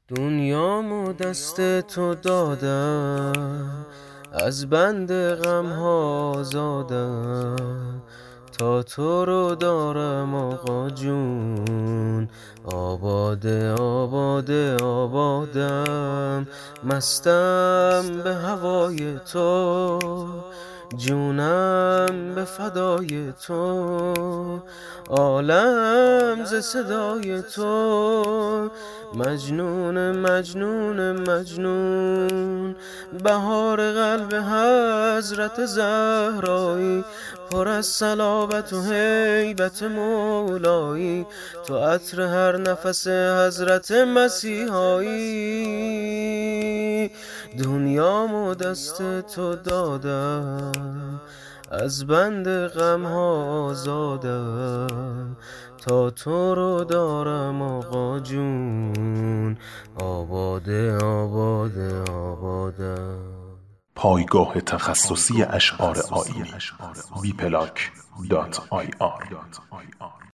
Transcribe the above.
دنیامو دست تو دادم، از بند غم‌ها آزادم، تا تو رو دارم آقا جون. آباده آباده آبادم، مستم به هوای تو، جونم به فدای تو، عالم ز صدای تو. مجنون مجنون مجنون، بهار قلب حضرت زهرایی، پر از صلابت و هیبت مولایی، تو عطر هر نفس حضرت مسیحایی. دنیامو دست تو دادم، از بند غم‌ها آزادم، تا تو رو دارم آقا جون. آباده آباده آبادم. پایگاه تخصصی اشعار آیینی bplank.ir